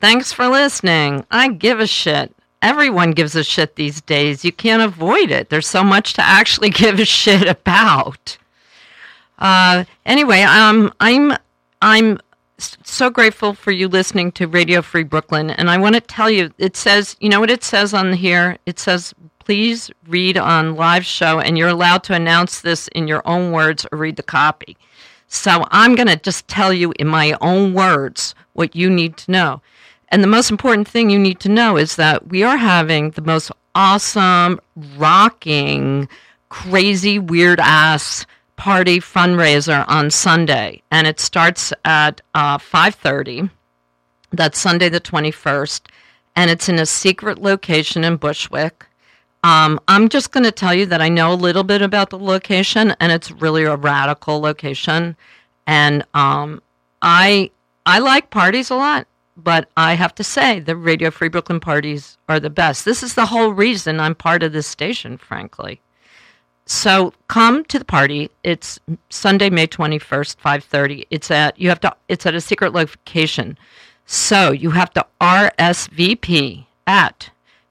Thanks for listening. I give a shit. Everyone gives a shit these days. You can't avoid it. There's so much to actually give a shit about. Anyway, I'm so grateful for you listening to Radio Free Brooklyn, and I want to tell you, it says, you know what it says on here? It says, please read on live show, and you're allowed to announce this in your own words or read the copy. So I'm going to just tell you in my own words what you need to know. And the most important thing you need to know is that we are having the most awesome, rocking, crazy, weird-ass party fundraiser on Sunday, and it starts at 5:30. That's Sunday the 21st, and it's in a secret location in Bushwick. I'm just going to tell you that I know a little bit about the location, and it's really a radical location. And I like parties a lot, but I have to say the Radio Free Brooklyn parties are the best. This is the whole reason I'm part of this station, frankly. So come to the party. It's Sunday, May 21st, 5:30. It's at a secret location. So you have to RSVP at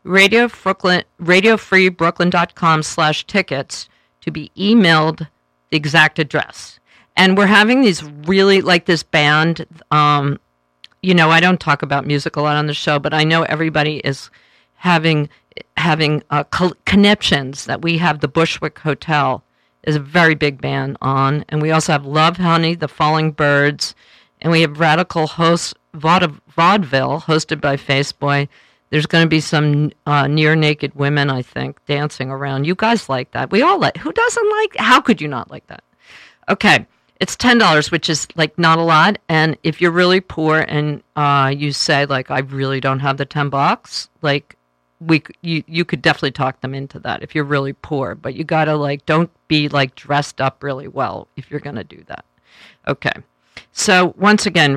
radiofreebrooklyn.com/tickets to be emailed the exact address. And we're having these really, like this band, I don't talk about music a lot on the show, but I know everybody is having connections that we have. The Bushwick Hotel is a very big band on, and we also have Love Honey, The Falling Birds, and we have Radical Host Vaudeville hosted by Faceboy. There's going to be some near naked women, I think, dancing around. You guys like that? We all like. Who doesn't like? How could you not like that? Okay, it's $10, which is like not a lot. And if you're really poor and you say like, I really don't have the $10, like. You could definitely talk them into that if you're really poor, but you gotta don't be dressed up really well if you're gonna do that. Okay, so once again,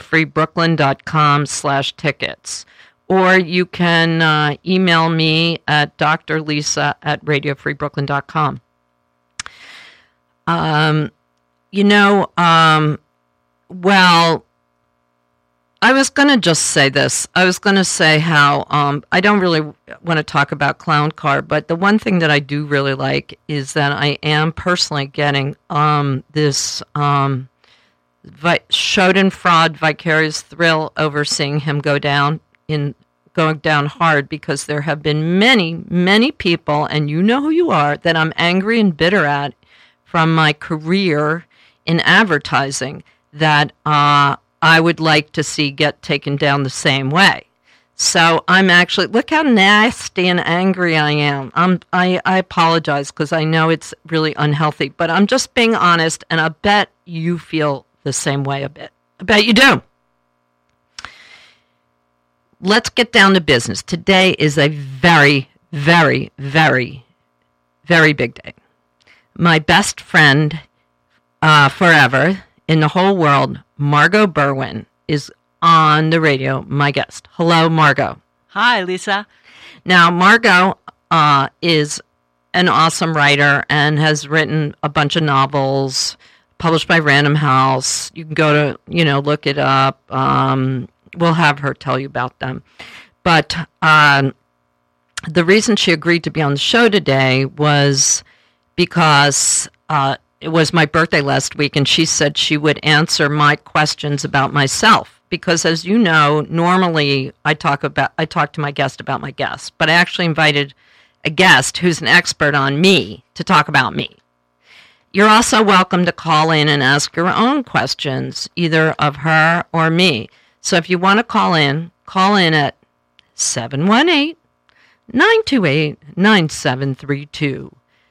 radiofreebrooklyn.com/tickets, or you can email me at drlisa@radiofreebrooklyn.com. Well, I was going to just say this. I was going to say how I don't really want to talk about Clown Car, but the one thing that I do really like is that I am personally getting this Schadenfreude vicarious thrill over seeing him going down hard, because there have been many, many people, and you know who you are, that I'm angry and bitter at from my career in advertising that I would like to see get taken down the same way. So I'm actually, look how nasty and angry I am. I apologize because I know it's really unhealthy, but I'm just being honest, and I bet you feel the same way a bit. I bet you do. Let's get down to business. Today is a very, very, very, very big day. My best friend forever in the whole world, Margot Berwin, is on the radio, my guest. Hello, Margot. Hi, Lisa. Now, Margot is an awesome writer and has written a bunch of novels published by Random House. You can go to, look it up. We'll have her tell you about them. But the reason she agreed to be on the show today was because it was my birthday last week, and she said she would answer my questions about myself. Because, as you know, normally I talk to my guest about my guest, but I actually invited a guest who's an expert on me to talk about me. You're also welcome to call in and ask your own questions, either of her or me. So if you want to call in at 718-928-9732.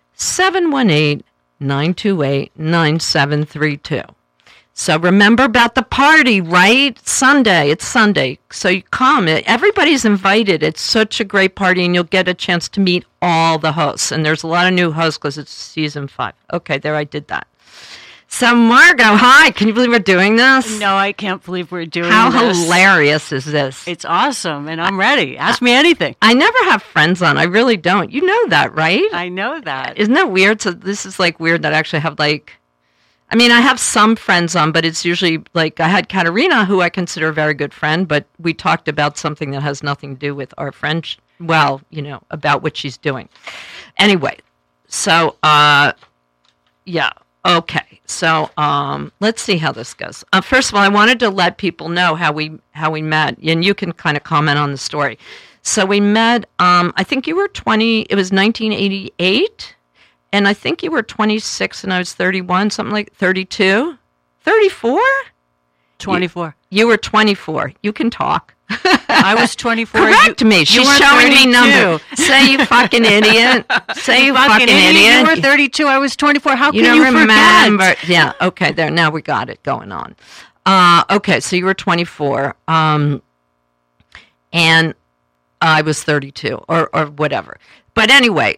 718-928-9732. So remember about the party, right? Sunday. It's Sunday. So you come. Everybody's invited. It's such a great party, and you'll get a chance to meet all the hosts. And there's a lot of new hosts because it's season 5. Okay, there, I did that. So, Margot, hi. Can you believe we're doing this? No, I can't believe we're doing this. How hilarious is this? It's awesome, and I'm ready. Ask me anything. I never have friends on. I really don't. You know that, right? I know that. Isn't that weird? So this is weird that I actually have I I mean, I have some friends on, but it's usually like I had Katerina, who I consider a very good friend, but we talked about something that has nothing to do with our friendship. Well, about what she's doing. Anyway, so, yeah, okay. So, let's see how this goes. First of all, I wanted to let people know how we met, and you can kind of comment on the story. So we met, I think you were 20, it was 1988, and I think you were 26 and I was 31, something like 32? 34? 24. You were 24. You can talk. I was 24. Correct me. She's showing me numbers. Say you fucking idiot. Say you fucking idiot. You were 32. I was 24. How can you remember? forget? Yeah. Okay. There. Now we got it going on. Okay. So you were 24. And I was 32 or whatever. But anyway,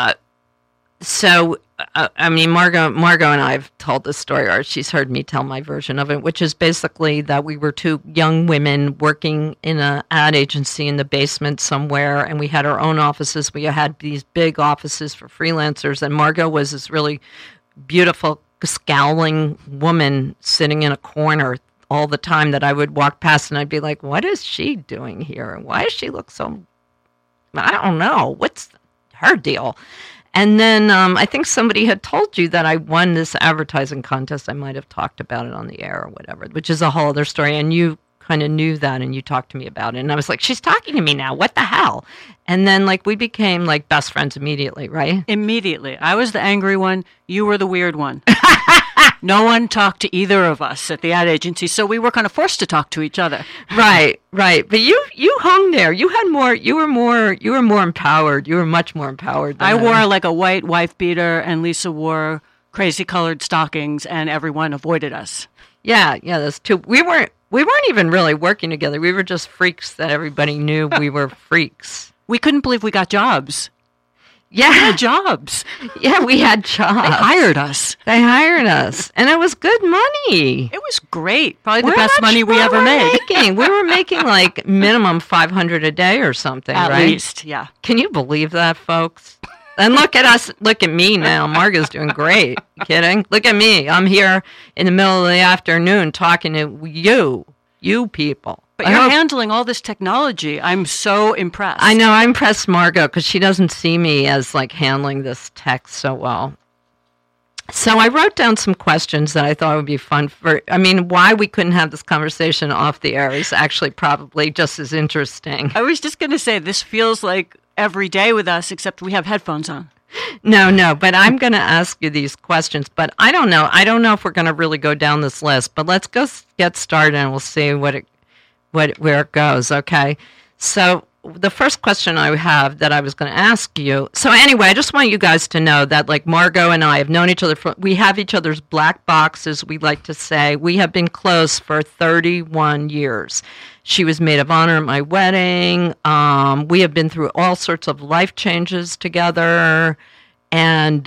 so, I mean, Margot and I have told this story, or she's heard me tell my version of it, which is basically that we were two young women working in an ad agency in the basement somewhere, and we had our own offices. We had these big offices for freelancers, and Margot was this really beautiful, scowling woman sitting in a corner all the time that I would walk past, and I'd be like, what is she doing here? Why does she look so, I don't know, what's her deal? And then I think somebody had told you that I won this advertising contest. I might have talked about it on the air or whatever, which is a whole other story. And you kind of knew that, and you talked to me about it. And I was like, she's talking to me now. What the hell? And then, like, we became, like, best friends immediately, right? Immediately. I was the angry one. You were the weird one. No one talked to either of us at the ad agency, so we were kind of forced to talk to each other. Right. But you hung there. You had more. You were more empowered. You were much more empowered than I wore like a white wife beater, and Lisa wore crazy colored stockings, and everyone avoided us. Yeah, that's true. We weren't even really working together. We were just freaks that everybody knew we were freaks. We couldn't believe we got jobs. Yeah. We had jobs. Yeah, we had jobs. They hired us. And it was good money. It was great. Probably the best money we ever made. We were making like minimum $500 a day or something, right? At least, yeah. Can you believe that, folks? And look at us. Look at me now. Margot's doing great. You kidding? Look at me. I'm here in the middle of the afternoon talking to you people. But you're handling all this technology. I'm so impressed. I know. I impressed Margot because she doesn't see me as like handling this tech so well. So I wrote down some questions that I thought would be fun why we couldn't have this conversation off the air is actually probably just as interesting. I was just going to say, this feels like every day with us, except we have headphones on. No, but I'm going to ask you these questions, but I don't know. I don't know if we're going to really go down this list, but let's go get started and we'll see where it goes, okay? So the first question I have that I was going to ask you. So anyway, I just want you guys to know that like Margot and I have known each other we have each other's black boxes, we like to say. We have been close for 31 years. She was maid of honor at my wedding. We have been through all sorts of life changes together. And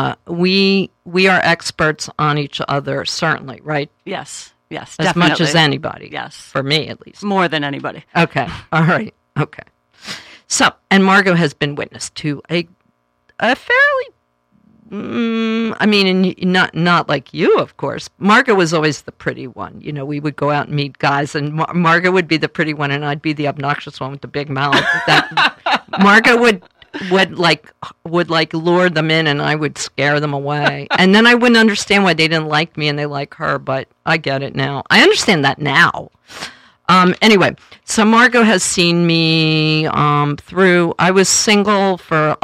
we are experts on each other, certainly, right? Yes, as definitely. much as anybody. Yes. For me, at least. More than anybody. Okay. All right. Okay. So, and Margot has been witness to a fairly, not like you, of course. Margot was always the pretty one. You know, we would go out and meet guys, and Margot would be the pretty one, and I'd be the obnoxious one with the big mouth. Margot would lure them in, and I would scare them away. And then I wouldn't understand why they didn't like me and they like her, but I get it now. I understand that now. Anyway, so Margot has seen me through. I was single for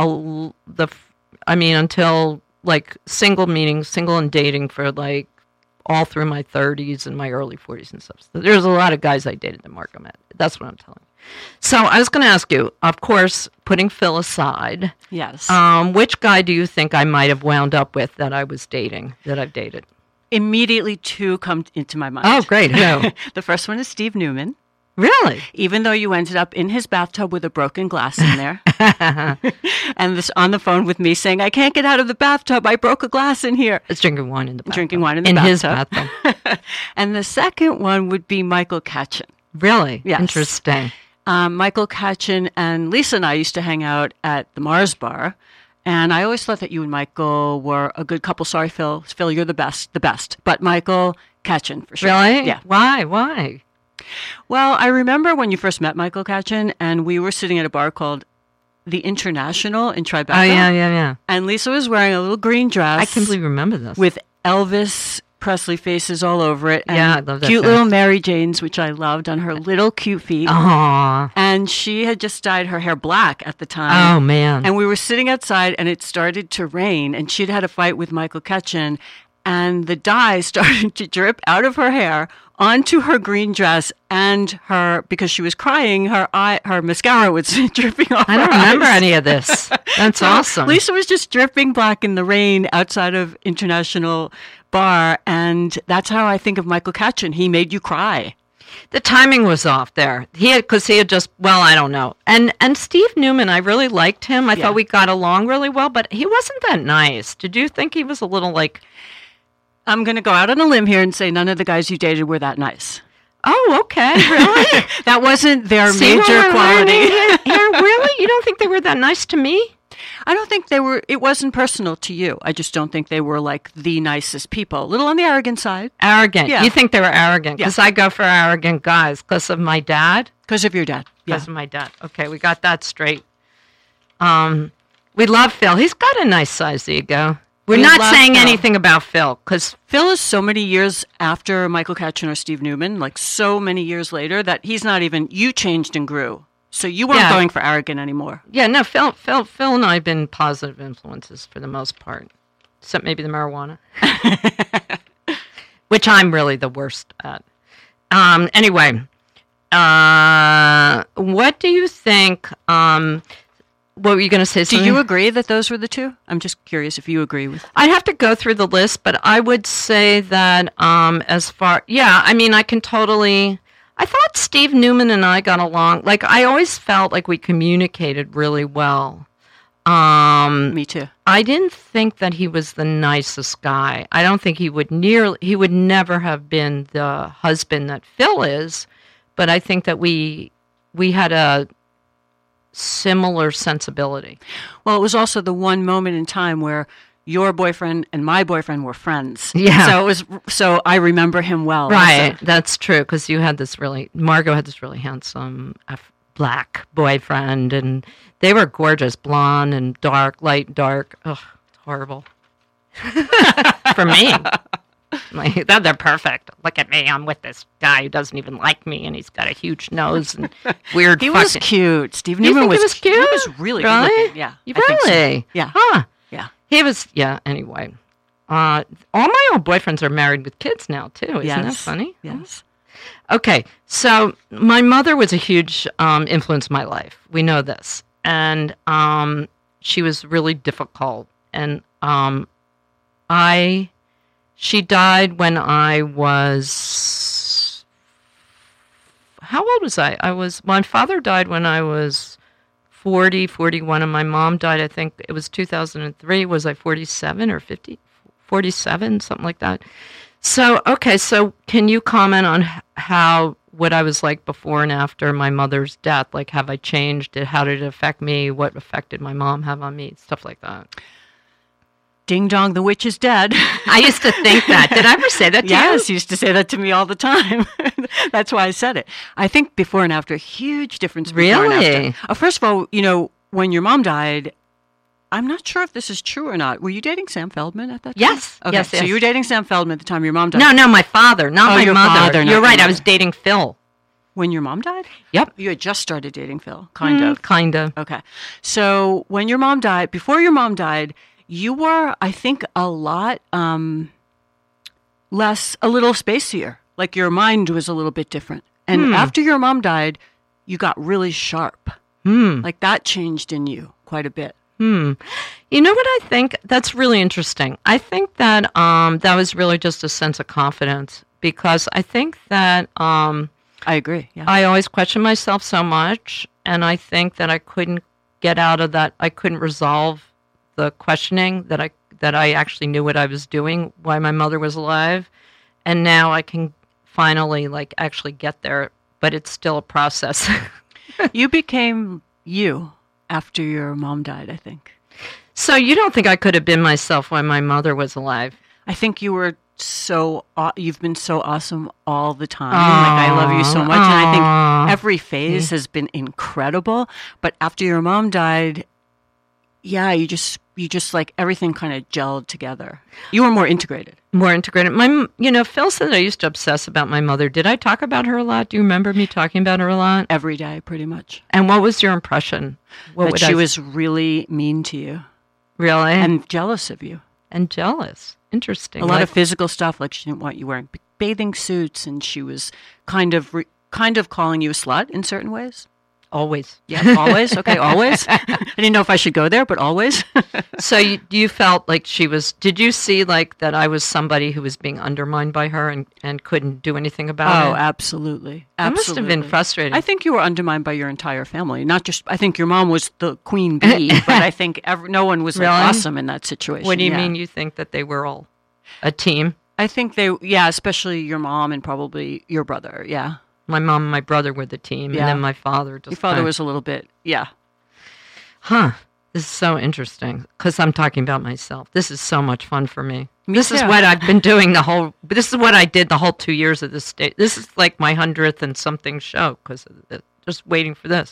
until like single and dating for like all through my 30s and my early 40s and stuff. So there's a lot of guys I dated that Margot met. That's what I'm telling you. So I was going to ask you, of course, putting Phil aside. Yes. Which guy do you think I might have wound up with that I've dated? Immediately two come into my mind. Oh, great. Who? The first one is Steve Newman. Really? Even though you ended up in his bathtub with a broken glass in there. And this on the phone with me saying, I can't get out of the bathtub. I broke a glass in here. It's drinking wine in the bathtub. Drinking wine in the bathtub. In his bathtub. And the second one would be Michael Katchen. Really? Yes. Interesting. Michael Katchen and Lisa and I used to hang out at the Mars Bar. And I always thought that you and Michael were a good couple. Sorry, Phil. Phil, you're the best. But Michael Katchen, for sure. Really? Yeah. Why? Well, I remember when you first met Michael Katchen, and we were sitting at a bar called The International in Tribeca. Oh, yeah. And Lisa was wearing a little green dress. I completely remember this. With Elvis Presley faces all over it. And yeah, I love that. Cute little Mary Janes, which I loved, on her little cute feet. Aww. And she had just dyed her hair black at the time. Oh, man. And we were sitting outside, and it started to rain, and she'd had a fight with Michael Katchen, and the dye started to drip out of her hair onto her green dress, and because she was crying, her mascara was dripping off. I don't remember any of this. That's awesome. Lisa was just dripping black in the rain outside of International Bar, and that's how I think of Michael Katchen. He made you cry. The timing was off there. Because he had just, well, I don't know. And Steve Newman, I really liked him. I thought we got along really well, but he wasn't that nice. Did you think he was a little like... I'm going to go out on a limb here and say none of the guys you dated were that nice. Oh, okay. Really? That wasn't their major quality. Here, really? You don't think they were that nice to me? I don't think they were. It wasn't personal to you. I just don't think they were like the nicest people. A little on the arrogant side. Arrogant. Yeah. You think they were arrogant? Because I go for arrogant guys. Because of my dad? Because of your dad. Because of my dad. Okay, we got that straight. We love Phil. He's got a nice size ego. We're not saying anything about Phil, because Phil is so many years after Michael Katchen or Steve Newman, like so many years later, that he's not even, you changed and grew. So you weren't going for arrogant anymore. Yeah, no, Phil and I have been positive influences for the most part, except maybe the marijuana, which I'm really the worst at. Anyway, what do you think... what were you going to say? Do you agree that those were the two? I'm just curious if you agree with... I'd have to go through the list, but I would say that I can totally... I thought Steve Newman and I got along. Like, I always felt like we communicated really well. Me too. I didn't think that he was the nicest guy. I don't think he would never have been the husband that Phil is, but I think that we had a similar sensibility. Well, it was also the one moment in time where your boyfriend and my boyfriend were friends. Yeah. So I remember him well. Right. Also. That's true, because Margot had this really handsome black boyfriend, and they were gorgeous, blonde and light dark. Ugh, it's horrible. For me. Like, they're perfect. Look at me. I'm with this guy who doesn't even like me, and he's got a huge nose and weird. He was cute. Steve Newman was cute. He was really good looking. Yeah. Really? So. Yeah. Huh. Yeah. He was. Yeah. Anyway, all my old boyfriends are married with kids now too. Isn't that funny? Yes. Okay. So my mother was a huge influence in my life. We know this, and she was really difficult, and She died when I was... How old was I? My father died when I was 40, 41, and my mom died, I think it was 2003. Was I 47 or 50? 47, something like that. So, okay, so can you comment on what I was like before and after my mother's death? Like, have I changed? How did it affect me? What affected my mom have on me? Stuff like that. Ding dong, the witch is dead. I used to think that. Did I ever say that to you? Yes, you used to say that to me all the time. That's why I said it. I think before and after, huge difference. Really? And after. First of all, when your mom died, I'm not sure if this is true or not. Were you dating Sam Feldman at that time? Yes. Okay, yes. So you were dating Sam Feldman at the time your mom died? No, my father, not my your mother. Father, You're right. I was dating Phil. When your mom died? Yep. You had just started dating Phil, kind of. Kind of. Okay. So when your mom died, before your mom died, you were, I think, a lot a little spacier. Like your mind was a little bit different. And after your mom died, you got really sharp. Like that changed in you quite a bit. You know what I think? That's really interesting. I think that that was really just a sense of confidence, because I think that I agree. Yeah. I always questioned myself so much, and I think that I couldn't get out of that. I couldn't resolve the questioning that I actually knew what I was doing, why my mother was alive, and now I can finally actually get there, but it's still a process. You became you after your mom died, I think. So you don't think I could have been myself when my mother was alive? I think you were you've been so awesome all the time. Like, I love you so much. And I think every phase has been incredible. But after your mom died, yeah, you just like everything kind of gelled together. You were more integrated. More integrated. Phil said I used to obsess about my mother. Did I talk about her a lot? Do you remember me talking about her a lot? Every day, pretty much. And what was your impression? That she was really mean to you. Really? And jealous of you. And jealous. Interesting. A lot of physical stuff, like she didn't want you wearing bathing suits, and she was kind of calling you a slut in certain ways. Always. Yeah, always. Okay, always. I didn't know if I should go there, but always. So you felt like she was, did you see like that I was somebody who was being undermined by her and couldn't do anything about it? Oh, absolutely. That must have been frustrating. I think you were undermined by your entire family. Not just, I think your mom was the queen bee, but I think no one was really? awesome in that situation. What do you mean you think that they were all a team? I think especially your mom and probably your brother, yeah. My mom and my brother were the team, and then my father just... Your father was a little bit, yeah. Huh. This is so interesting, because I'm talking about myself. This is so much fun for me. This is what I've been doing this is what I did the whole 2 years of this state. This is like my 100th and something show, because just waiting for this.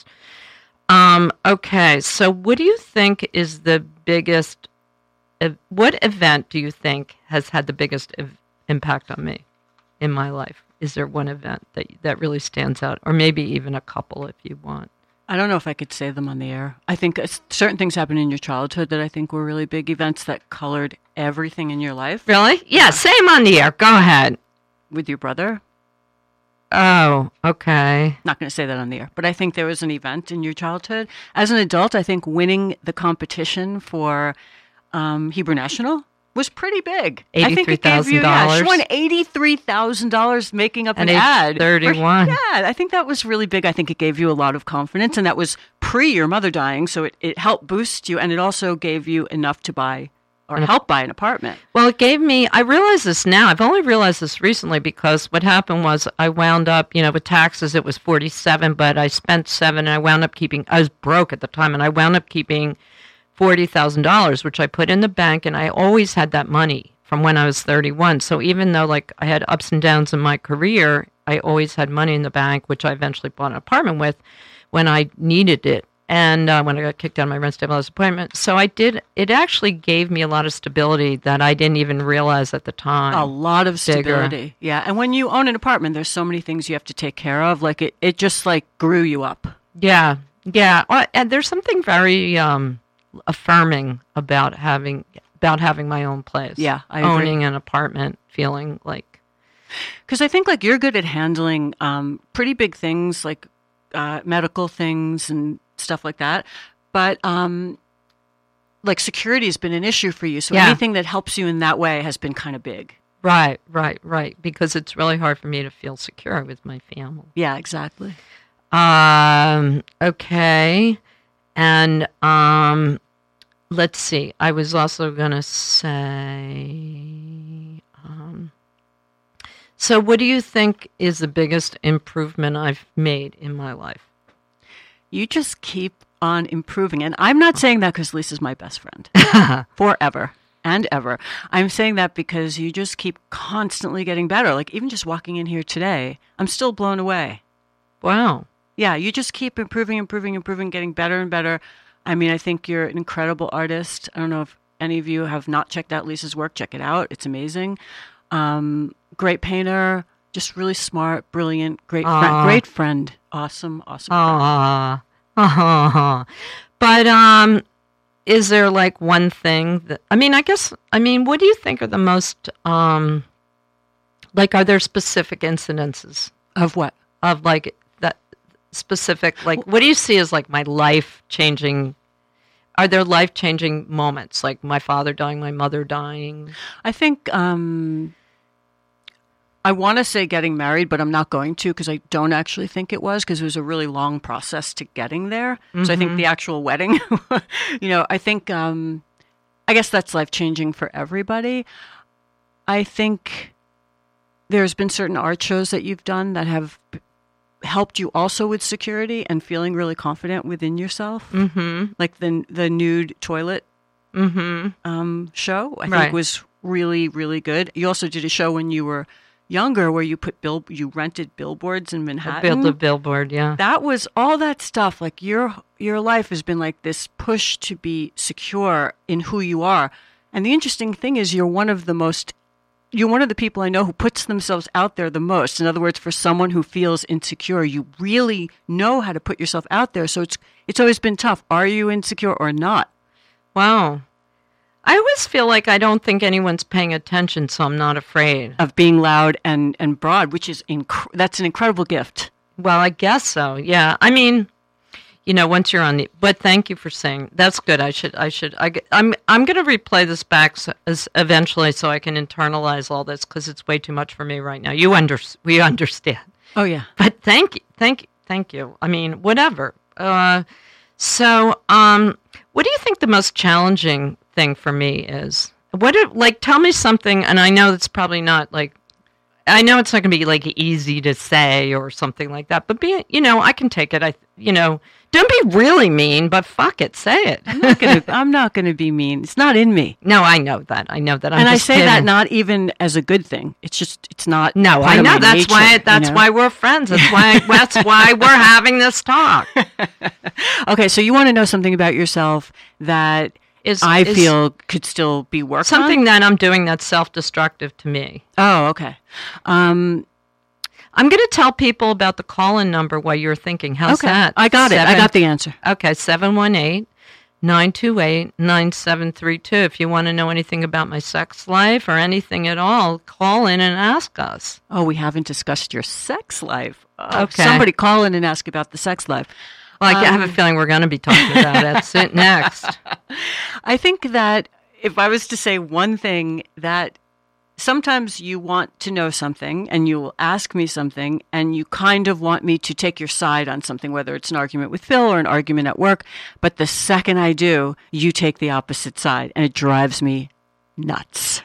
Okay, so what do you think is the biggest... what event do you think has had the biggest impact on me in my life? Is there one event that really stands out? Or maybe even a couple if you want. I don't know if I could say them on the air. I think certain things happened in your childhood that I think were really big events that colored everything in your life. Really? Yeah, say them on the air. Go ahead. With your brother? Oh, okay. Not going to say that on the air. But I think there was an event in your childhood. As an adult, I think winning the competition for Hebrew National was pretty big. $83,000. I think it gave you, she won $83,000 making up an ad. 31. Yeah, I think that was really big. I think it gave you a lot of confidence, and that was pre your mother dying, so it helped boost you, and it also gave you enough to buy or help buy an apartment. Well, it gave me, I realize this now. I've only realized this recently because what happened was I wound up, with taxes, it was 47, but I spent 7, and I wound up I was broke at the time, and I wound up keeping $40,000, which I put in the bank, and I always had that money from when I was 31. So even though like I had ups and downs in my career, I always had money in the bank, which I eventually bought an apartment with when I needed it. And when I got kicked out of my rent stabilized apartment. So it actually gave me a lot of stability that I didn't even realize at the time. A lot of stability. Yeah. And when you own an apartment, there's so many things you have to take care of. Like it just like grew you up. Yeah. Yeah. And there's something very, affirming about having my own place. Yeah, I agree. Owning an apartment, feeling like... Because I think like you're good at handling pretty big things like medical things and stuff like that. But like security has been an issue for you. So anything that helps you in that way has been kind of big. Right. Because it's really hard for me to feel secure with my family. Yeah, exactly. Okay. And let's see. I was also going to say, so what do you think is the biggest improvement I've made in my life? You just keep on improving. And I'm not saying that because Lisa's my best friend forever and ever. I'm saying that because you just keep constantly getting better. Like even just walking in here today, I'm still blown away. Wow. Yeah, you just keep improving, getting better and better. I mean, I think you're an incredible artist. I don't know if any of you have not checked out Lisa's work. Check it out. It's amazing. Great painter, just really smart, brilliant, great friend. Awesome friend. But is there like one thing that, what do you think are the most, are there specific incidences? Of what? Of like that specific, like, what do you see as like my life-changing, are there life-changing moments, like my father dying, my mother dying? I think, I want to say getting married, but I'm not going to because I don't actually think it was because it was a really long process to getting there. Mm-hmm. So I think the actual wedding, I think, I guess that's life-changing for everybody. I think there's been certain art shows that you've done that have helped you also with security and feeling really confident within yourself. Mm-hmm. Like the nude toilet show. I Right. think was really, really good. You also did a show when you were younger where you you rented billboards in Manhattan. Build a billboard, yeah. That was all that stuff. Like your life has been like this push to be secure in who you are. And the interesting thing is you're one of the people I know who puts themselves out there the most. In other words, for someone who feels insecure, you really know how to put yourself out there. So it's always been tough. Are you insecure or not? Wow. I always feel like I don't think anyone's paying attention, so I'm not afraid. Of being loud and broad, which is that's an incredible gift. Well, I guess so. Yeah. I mean, once you're on but thank you for saying that's good. I'm going to replay this back eventually so I can internalize all this because it's way too much for me right now. We understand. Oh yeah. But thank you. I mean, whatever. So, what do you think the most challenging thing for me is? Tell me something, and I know it's probably not I know it's not going to be easy to say or something like that, but I can take it. Don't be really mean, but fuck it, say it. I'm not going to be mean. It's not in me. No, I know that. And I say that not even as a good thing. It's not. No, I know. That's why we're friends. That's why we're having this talk. Okay, so you want to know something about yourself that I feel could still be worked on? Something that I'm doing that's self-destructive to me. Oh, okay. I'm going to tell people about the call-in number while you're thinking. How's that? I got it. I got the answer. Okay, 718-928-9732. If you want to know anything about my sex life or anything at all, call in and ask us. Oh, we haven't discussed your sex life. Okay. Somebody call in and ask about the sex life. Well, I have a feeling we're going to be talking about it next. I think that if I was to say one thing, that sometimes you want to know something and you will ask me something and you kind of want me to take your side on something, whether it's an argument with Phil or an argument at work. But the second I do, you take the opposite side and it drives me nuts.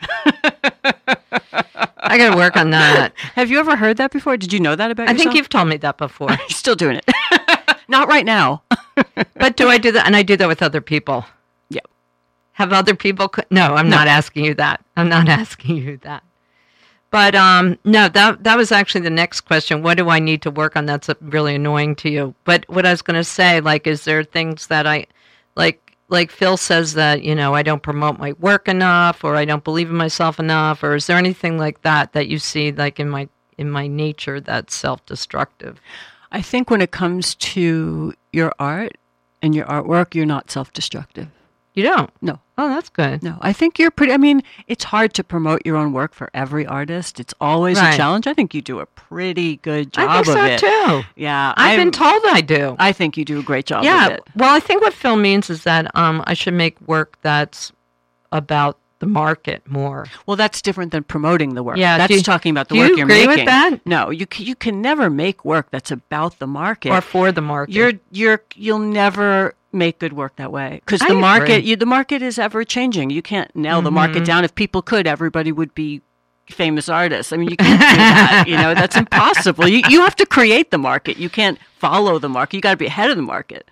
I got to work on that. Have you ever heard that before? Did you know that about yourself? I think you've told me that before. You're still doing it. Not right now. But do I do that? And I do that with other people. Yep. Have other people? No, I'm not asking you that. I'm not asking you that. But no, that was actually the next question. What do I need to work on? That's really annoying to you. But what I was going to say, is there things that I like Phil says that, I don't promote my work enough or I don't believe in myself enough, or is there anything like that you see in my nature that's self-destructive? I think when it comes to your art and your artwork, you're not self-destructive. You don't? No. Oh, that's good. No, I think you're it's hard to promote your own work for every artist. It's always a challenge. I think you do a pretty good job of it. I think so, too. Yeah. I've been told I do. I think you do a great job of it. Well, I think what Phil means is that I should make work that's about the market more. Well, that's different than promoting the work. Yeah, that's talking about the work you're making. Do you agree with that? No, you can never make work that's about the market or for the market. You'll never make good work that way because the market is ever changing. You can't nail the market down. If people could, everybody would be famous artists. I mean, you can't do that. That's impossible. You have to create the market. You can't follow the market. You got to be ahead of the market.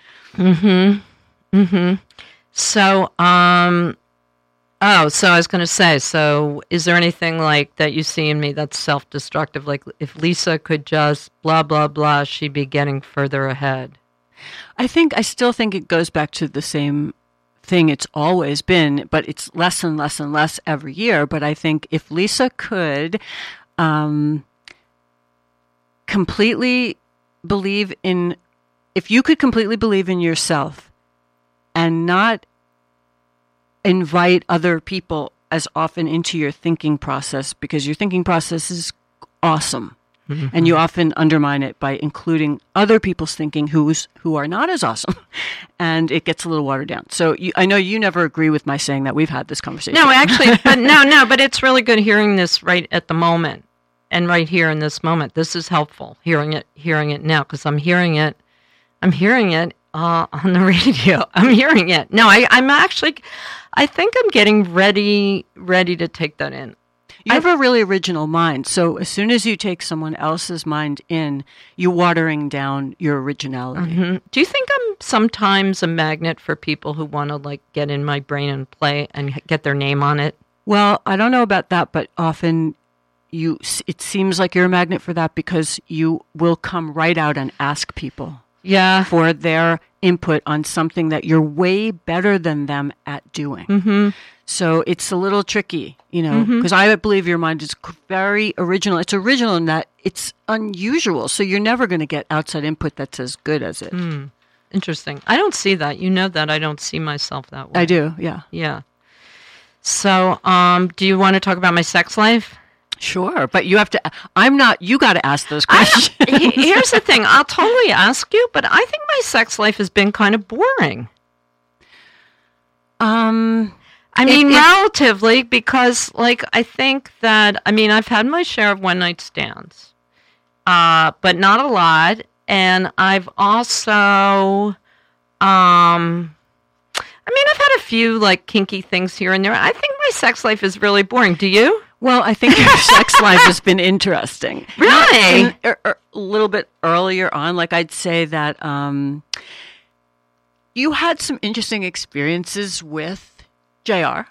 So, so I was going to say, is there anything that you see in me that's self-destructive? Like if Lisa could just blah, blah, blah, she'd be getting further ahead. I still think it goes back to the same thing it's always been, but it's less and less and less every year. But I think if Lisa could completely believe in yourself and not invite other people as often into your thinking process, because your thinking process is awesome. And you often undermine it by including other people's thinking who are not as awesome, and it gets a little watered down. So I know you never agree with my saying that. We've had this conversation. No, actually, but it's really good hearing this right at the moment, and right here in this moment. This is helpful hearing it now because I'm hearing it on the radio. I'm hearing it. No, I think I'm getting ready to take that in. You have a really original mind. So as soon as you take someone else's mind in, you're watering down your originality. Mm-hmm. Do you think I'm sometimes a magnet for people who want to like get in my brain and play and get their name on it? Well, I don't know about that, but often it seems like you're a magnet for that because you will come right out and ask people for their input on something that you're way better than them at doing. Mm-hmm. So it's a little tricky, because I believe your mind is very original. It's original in that it's unusual. So you're never going to get outside input that's as good as it. Interesting. I don't see that. You know that I don't see myself that way. I do, yeah. Yeah. So do you want to talk about my sex life? Sure, but you got to ask those questions. Here's the thing. I'll totally ask you, but I think my sex life has been kind of boring. Relatively, because, I think that, I've had my share of one-night stands, but not a lot, and I've also, I've had a few, kinky things here and there. I think my sex life is really boring. Do you? Well, I think your sex life has been interesting. Really? A little bit earlier on, I'd say that you had some interesting experiences with JR.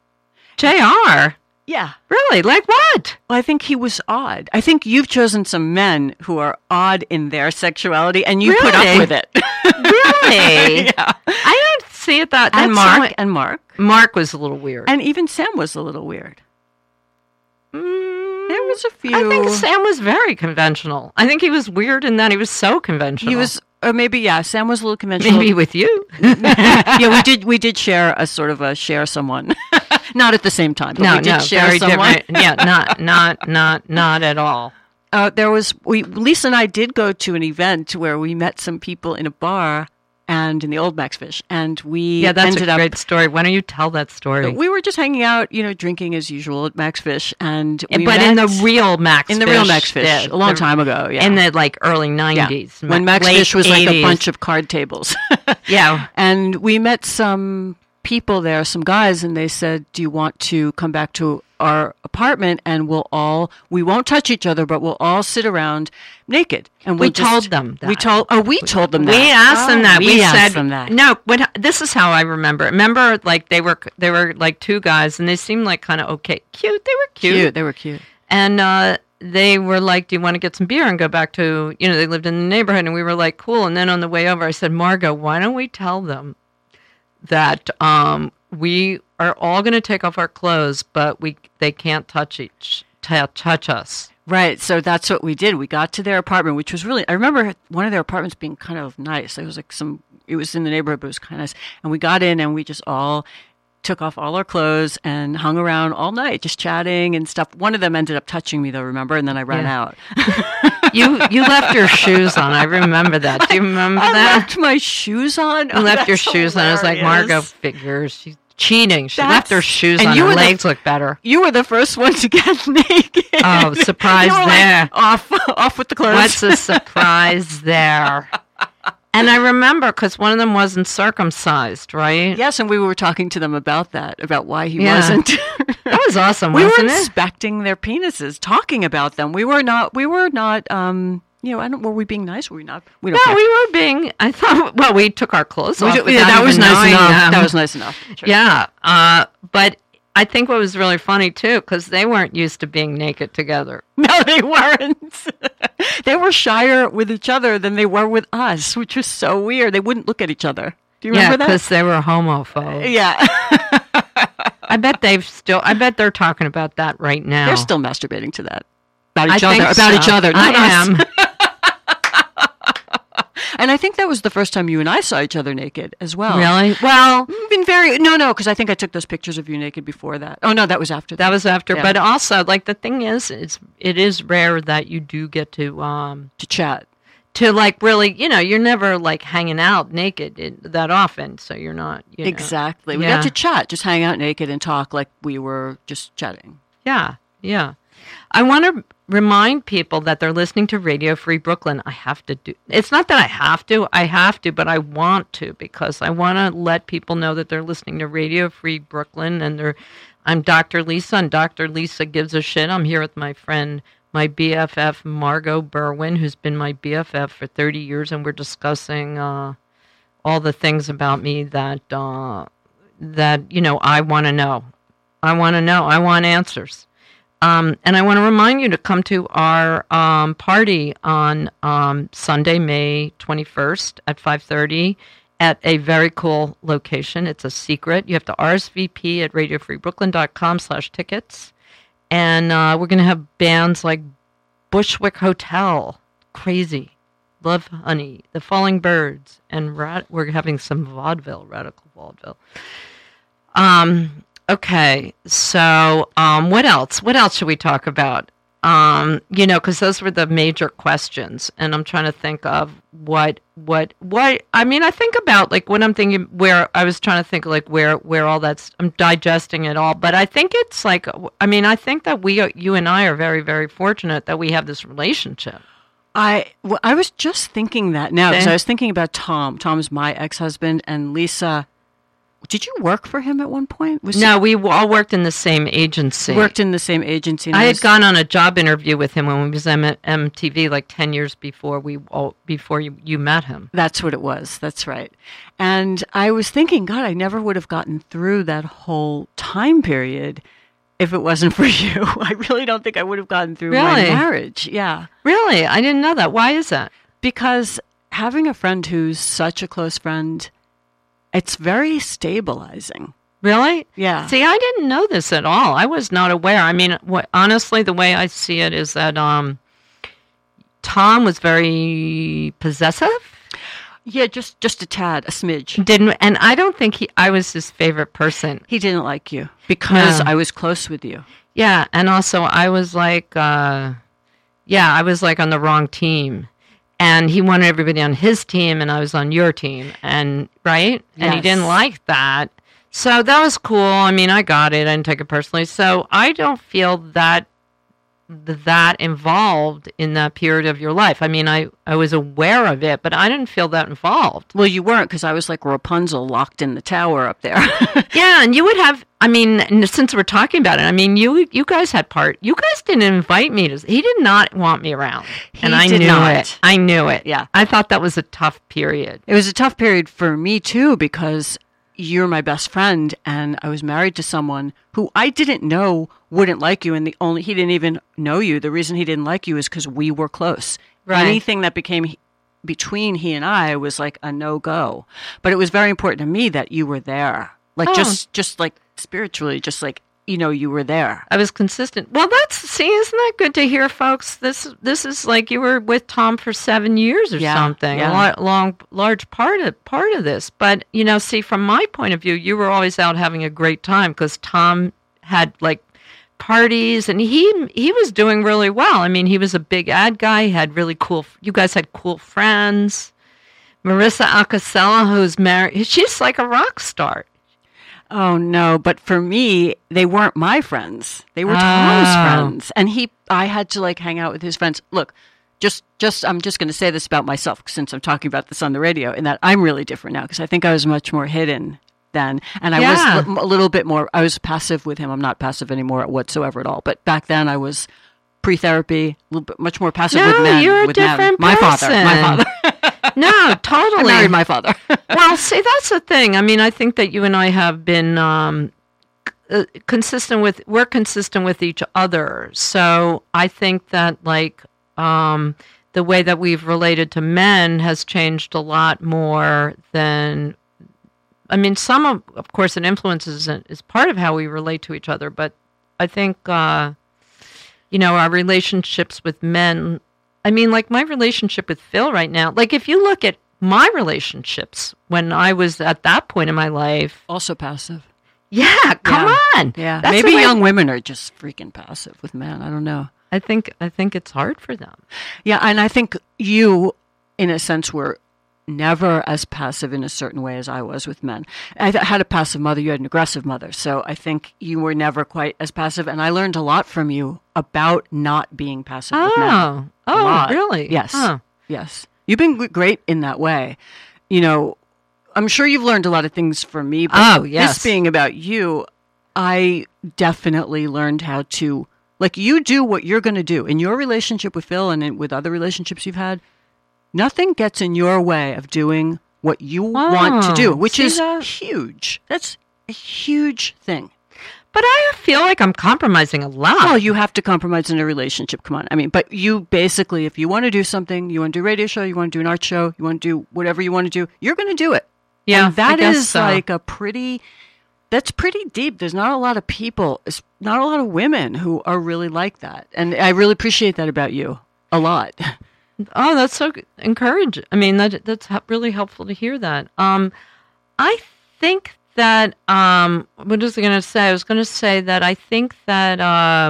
JR? Yeah. Really? Like what? Well, I think he was odd. I think you've chosen some men who are odd in their sexuality, and you put up with it. Really? Yeah. I don't see it that. And Mark. Mark was a little weird. And even Sam was a little weird. There was a few. I think Sam was very conventional. I think he was weird in that he was so conventional. He was, or maybe, Sam was a little conventional. Maybe with you. Yeah, we did share a sort of share someone. Not at the same time, but we did share very someone. Different. Yeah, not at all. Lisa and I did go to an event where we met some people in a bar and in the old Max Fish, and we that's a great story. Why don't you tell that story? We were just hanging out, drinking as usual at Max Fish, and in the real Max Fish, a long time ago, in the early 90s, when Max Fish was 80s. A bunch of card tables. Yeah, and we met some people there, some guys, and they said, "Do you want to come back to our apartment and we won't touch each other, but we'll all sit around naked." And we told them that. We told them that. We asked them that. We said them that. No, this is how I remember. Remember, they were two guys, and they seemed kind of okay, cute. They were cute. They were cute. And they were like, "Do you want to get some beer and go back to?" They lived in the neighborhood, and we were like, "Cool." And then on the way over, I said, "Margot, why don't we tell them that we are all going to take off our clothes, but they can't touch us." Right. So that's what we did. We got to their apartment, which was really, I remember one of their apartments being kind of nice. It was it was in the neighborhood, but it was kind of nice. And we got in and we just all took off all our clothes and hung around all night, just chatting and stuff. One of them ended up touching me though, remember? And then I ran out. You left your shoes on. I remember that. Do you remember that? I left my shoes on? You left your shoes hilarious. On. I was like, Margot figures. She's cheating. She left her shoes on. Her legs look better. You were the first one to get naked. Oh, surprise there. Off with the clothes. What's the surprise there? And I remember because one of them wasn't circumcised, right? Yes, and we were talking to them about that, about why he wasn't. That was awesome, we wasn't were inspecting their penises, talking about them. We were not, were we being nice? Were we not? We don't care. We were being, I thought, well, we took our clothes off. That was nice enough. That was nice enough. Sure. Yeah, but I think what was really funny, too, because they weren't used to being naked together. No, they weren't. They were shyer with each other than they were with us, which was so weird. They wouldn't look at each other. Do you remember that? Yeah, because they were homophobes. Yeah. I bet they're talking about that right now. They're still masturbating to that. About each other. Not I am. And I think that was the first time you and I saw each other naked as well. Really? Well, because I think I took those pictures of you naked before that. Oh, no, that was after. That was after. Yeah. But also, the thing is, it is rare that you do get to chat. To really, you're never hanging out naked that often, so you're not. Exactly. We got to chat, just hang out naked and talk like we were just chatting. Yeah, yeah. I want to remind people that they're listening to Radio Free Brooklyn. It's not that I have to, but I want to, because I want to let people know that they're listening to Radio Free Brooklyn, and I'm Dr. Lisa, and Dr. Lisa Gives a Shit. I'm here with my friend, my BFF, Margot Berwin, who's been my BFF for 30 years, and we're discussing all the things about me that I want to know. I want to know. I want answers. And I want to remind you to come to our party on Sunday, May 21st at 5:30 at a very cool location. It's a secret. You have to RSVP at radiofreebrooklyn.com/tickets. And we're going to have bands like Bushwick Hotel, Crazy, Love Honey, The Falling Birds, and we're having some vaudeville, radical vaudeville. Okay, so what else? What else should we talk about? Because those were the major questions, and I'm trying to think of what. I mean, I think about like when I'm thinking where I was trying to think like where all that's. I'm digesting it all, but I think it's like. I mean, I think that you and I are very, very fortunate that we have this relationship. I was just thinking that now because I was thinking about Tom. Tom is my ex-husband, and Lisa. Did you work for him at one point? No, we all worked in the same agency. Worked in the same agency. I had gone on a job interview with him when we was at MTV like 10 years before you met him. That's what it was. That's right. And I was thinking, God, I never would have gotten through that whole time period if it wasn't for you. I really don't think I would have gotten through my marriage. Yeah. Really? I didn't know that. Why is that? Because having a friend who's such a close friend, it's very stabilizing. Really? Yeah. See, I didn't know this at all. I was not aware. I mean, honestly, the way I see it is that Tom was very possessive. Yeah, just a tad, a smidge. And I don't think I was his favorite person. He didn't like you because I was close with you. Yeah, and also I was like, I was like on the wrong team. And he wanted everybody on his team, and I was on your team, and right? And he didn't like that. So that was cool. I mean, I got it. I didn't take it personally. So I don't feel that involved in that period of your life. I mean, I was aware of it, but I didn't feel that involved. Well, you weren't, because I was like Rapunzel locked in the tower up there. Yeah, and you would have, I mean, since we're talking about it, I mean, you guys had you guys didn't invite me he did not want me around. And I knew it. I knew it. Yeah. I thought that was a tough period. It was a tough period for me, too, because you're my best friend, and I was married to someone who I didn't know wouldn't like you, and he didn't even know you. The reason he didn't like you is because we were close. Right. Anything that became between he and I was like a no-go. But it was very important to me that you were there. Like just like spiritually, just like, you were there. I was consistent. Well, isn't that good to hear, folks? This is like you were with Tom for 7 years or something. Yeah. A large part of this. But, see, from my point of view, you were always out having a great time because Tom had like parties and he was doing really well. I mean, he was a big ad guy. He had you guys had cool friends. Marissa Acasella, who's married, she's like a rock star. Oh, no. But for me, they weren't my friends. They were Tom's friends. And I had to like hang out with his friends. Look, I'm just going to say this about myself since I'm talking about this on the radio, in that I'm really different now because I think I was much more hidden then. And I was a little bit more, I was passive with him. I'm not passive anymore whatsoever at all. But back then I was pre-therapy, a little bit much more passive with men. You're a different person. My father. No, totally. I married my father. Well, see, that's the thing. I mean, I think that you and I have been consistent with each other. So I think that like the way that we've related to men has changed a lot more than. I mean, of course, it influences is part of how we relate to each other. But I think our relationships with men. I mean, like my relationship with Phil right now, like if you look at my relationships when I was at that point in my life. Also passive. Yeah, come on. Yeah, maybe young women are just freaking passive with men. I don't know. I think it's hard for them. Yeah, and I think you, in a sense, were never as passive in a certain way as I was with men. I had a passive mother. You had an aggressive mother. So I think you were never quite as passive. And I learned a lot from you about not being passive with men. Oh, really? Yes. Huh. Yes. You've been great in that way. I'm sure you've learned a lot of things from me. But this being about you, I definitely learned how to, like, you do what you're going to do. In your relationship with Phil and with other relationships you've had, nothing gets in your way of doing what you want to do, which is huge. That's a huge thing. But I feel like I'm compromising a lot. Well, you have to compromise in a relationship. Come on. I mean, but you basically, if you want to do something, you want to do a radio show, you want to do an art show, you want to do whatever you want to do, you're going to do it. Yeah, and that is so. Like that's pretty deep. There's not a lot of people, not a lot of women who are really like that. And I really appreciate that about you a lot. Oh, that's so encouraging. I mean, that's really helpful to hear that. I think that, what was I going to say? I was going to say that I think that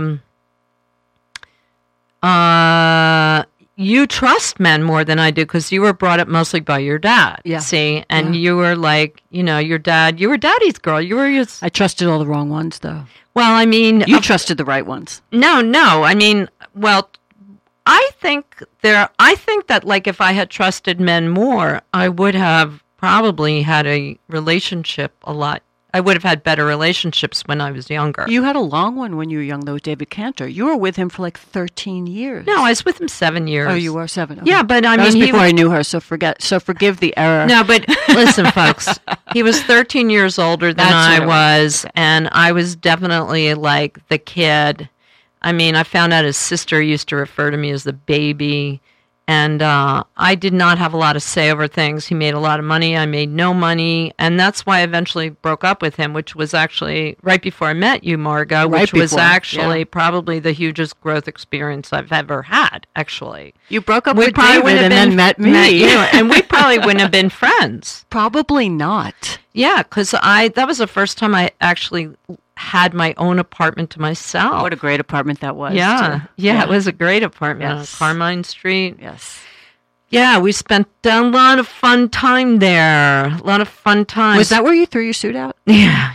you trust men more than I do because you were brought up mostly by your dad. Yeah. See, and you were like, your dad, you were daddy's girl. You were his... I trusted all the wrong ones, though. Well, I mean... You trusted the right ones. No. I mean, well... I think that like if I had trusted men more, I would have probably had a relationship a lot. I would have had better relationships when I was younger. You had a long one when you were young, though, with David Cantor. You were with him for like 13 years. No, I was with him 7 years. Oh, you were 7. Okay. Yeah, but I mean, that was before I knew her, so forgive the error. No, but listen, folks, he was 13 years older than I was, and I was definitely like the kid. I mean, I found out his sister used to refer to me as the baby, and I did not have a lot of say over things. He made a lot of money. I made no money, and that's why I eventually broke up with him, which was actually right before I met you, Margot, which was actually probably the hugest growth experience I've ever had, actually. You broke up with David and then met me. Met you, and we probably wouldn't have been friends. Probably not. Yeah, because that was the first time I actually had my own apartment to myself. What a great apartment that was. Yeah, it was a great apartment on Carmine Street. Yes. Yeah, we spent a lot of fun time there. A lot of fun time. Was that where you threw your suit out? Yeah.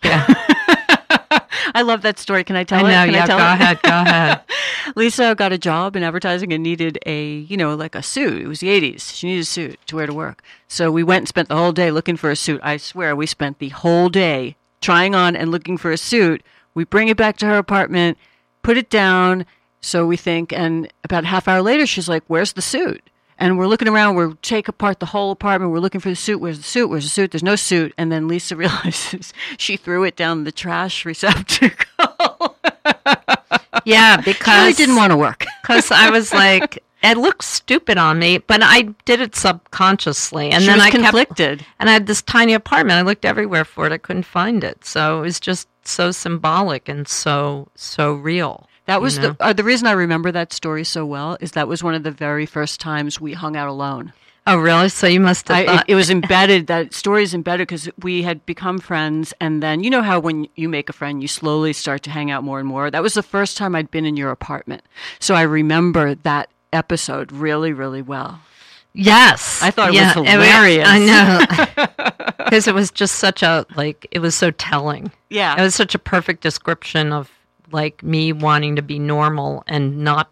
I love that story. Can I tell it? I know, go ahead. Lisa got a job in advertising and needed like a suit. It was the 80s. She needed a suit to wear to work. So we went and spent the whole day looking for a suit. I swear, we spent the whole day trying on and looking for a suit. We bring it back to her apartment, put it down, so we think, and about a half hour later, she's like, where's the suit? And we're looking around, we take apart the whole apartment, we're looking for the suit, where's the suit, where's the suit, there's no suit, and then Lisa realizes she threw it down the trash receptacle. Yeah, because... She didn't want to work. Because I was like... It looked stupid on me, but I did it subconsciously. And then I conflicted. And I had this tiny apartment. I looked everywhere for it. I couldn't find it. So it was just so symbolic and so real. That was the reason I remember that story so well is that was one of the very first times we hung out alone. Oh, really? So you must have thought... It was embedded, that story is embedded because we had become friends. And then, you know how when you make a friend, you slowly start to hang out more and more. That was the first time I'd been in your apartment. So I remember that episode really, really well. Yes. I thought it was hilarious. I know. Because it was just such it was so telling. Yeah. It was such a perfect description of like me wanting to be normal and not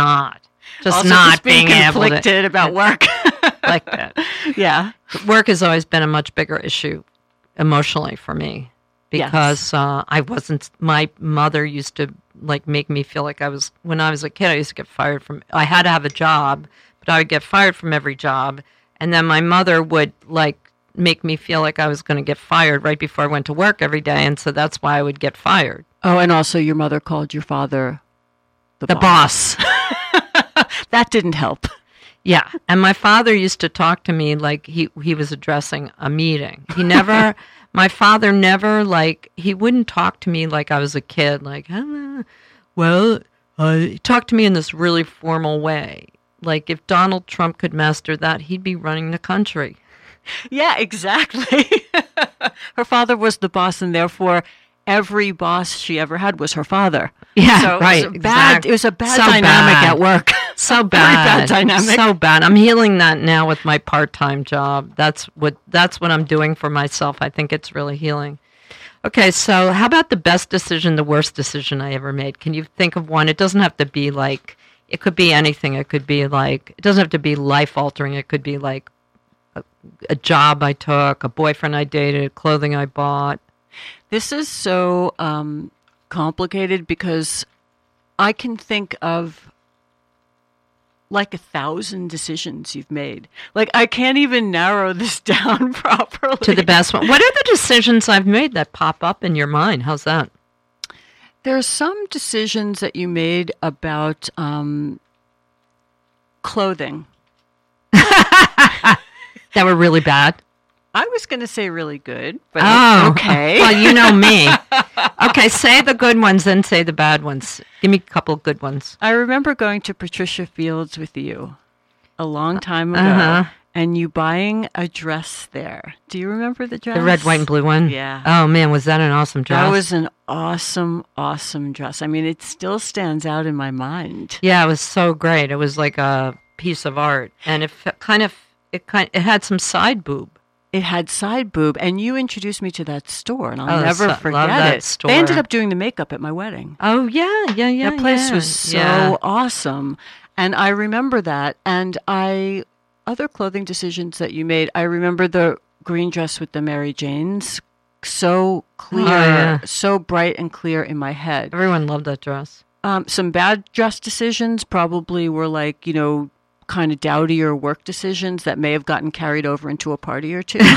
being conflicted about work. Like that. Yeah. Work has always been a much bigger issue emotionally for me because my mother used to make me feel like when I was a kid, I used to get fired I had to have a job, but I would get fired from every job. And then my mother would make me feel like I was going to get fired right before I went to work every day. And so that's why I would get fired. Oh, and also your mother called your father the boss. That didn't help. Yeah. And my father used to talk to me like he was addressing a meeting. My father never, he wouldn't talk to me like I was a kid, he talked to me in this really formal way. Like, if Donald Trump could master that, he'd be running the country. Yeah, exactly. Her father was the boss, and therefore every boss she ever had was her father. Yeah, so right. It was a bad dynamic at work. So bad. Very bad dynamic. So bad. I'm healing that now with my part-time job. That's what I'm doing for myself. I think it's really healing. Okay, so how about the best decision, the worst decision I ever made? Can you think of one? It doesn't have to be it could be anything. It could be it doesn't have to be life-altering. It could be a job I took, a boyfriend I dated, clothing I bought. This is so complicated because I can think of like 1,000 decisions you've made. Like, I can't even narrow this down properly. To the best one. What are the decisions I've made that pop up in your mind? How's that? There are some decisions that you made about clothing. That were really bad? I was going to say really good, but okay. Well, you know me. Okay, say the good ones, then say the bad ones. Give me a couple of good ones. I remember going to Patricia Fields with you a long time ago, and you buying a dress there. Do you remember the dress? The red, white, and blue one? Yeah. Oh, man, was that an awesome dress? That was an awesome, awesome dress. I mean, it still stands out in my mind. Yeah, it was so great. It was like a piece of art, and it had some side boob. It had side boob, and you introduced me to that store, and I'll never forget love that it. Store. They ended up doing the makeup at my wedding. Oh, yeah. That place was so awesome, and I remember that. And other clothing decisions that you made, I remember the green dress with the Mary Janes, so clear, so bright and clear in my head. Everyone loved that dress. Some bad dress decisions probably were like, kind of dowdier work decisions that may have gotten carried over into a party or two.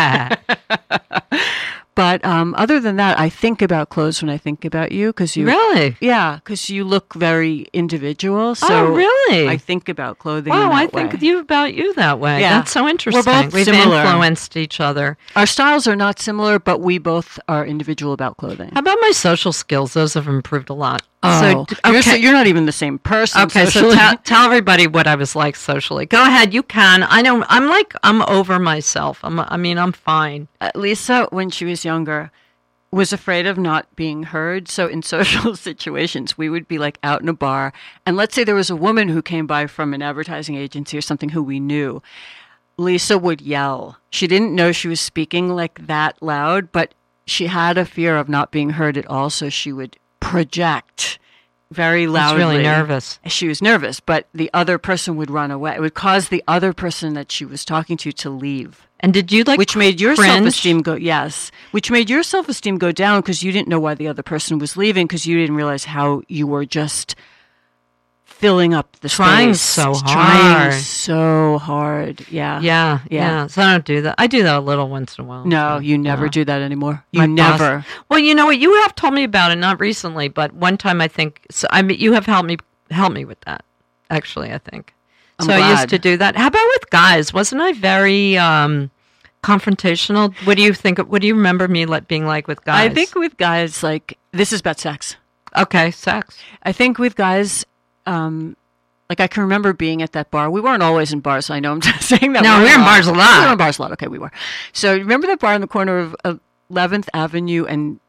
But other than that, I think about clothes when I think about you because you really, because you look very individual. So really, I think about clothing. Wow, I think about you that way. Yeah. That's so interesting. We're both We've similar. influenced each other. Our styles are not similar, but we both are individual about clothing. How about my social skills? Those have improved a lot. Oh, so you're not even the same person. Okay, socially. so tell everybody what I was like socially. Go ahead, you can. I know I'm over myself. I'm fine. Lisa, when she was younger, was afraid of not being heard. So in social situations, we would be like out in a bar, and let's say there was a woman who came by from an advertising agency or something who we knew. Lisa would yell. She didn't know she was speaking like that loud, but she had a fear of not being heard at all, so she would project very loudly. She's really nervous. She was nervous, but the other person would run away. It would cause the other person that she was talking to leave. And did you which made your cringe? Self-esteem go which made your self-esteem go down because you didn't know why the other person was leaving because you didn't realize how you were just filling up the trying space. So hard. Trying so hard. Yeah. So I don't do that. I do that a little once in a while. No, you never do that anymore. You never. Boss. Well, you know what? You have told me about it, not recently, but one time I think. So you have helped me with that. Actually, I think. I'm so glad. I used to do that. How about with guys? Wasn't I very confrontational? What do you think? What do you remember me being like with guys? I think with guys, like this is about sex. Okay, sex. I think with guys. Like I can remember being at that bar. We weren't always in bars, so I know I'm just saying that. No, we were in bars a lot. We were in bars a lot. Okay, we were. So remember that bar in the corner of 11th Avenue and